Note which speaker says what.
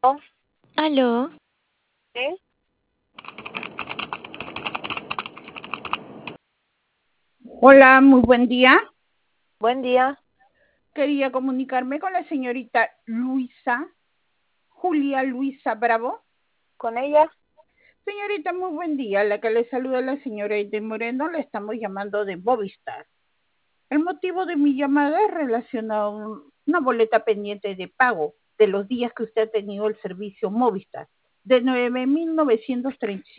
Speaker 1: Aló,
Speaker 2: ¿Sí?
Speaker 3: Hola, muy buen día.
Speaker 2: Buen día.
Speaker 3: Quería comunicarme con la señorita Julia Luisa Bravo.
Speaker 2: ¿Con ella?
Speaker 3: Señorita, muy buen día. La que le saluda la señora Ede Moreno, le estamos llamando de Movistar. El motivo de mi llamada es relacionado a una boleta pendiente de pago de los días que usted ha tenido el servicio Movistar, de 9.935.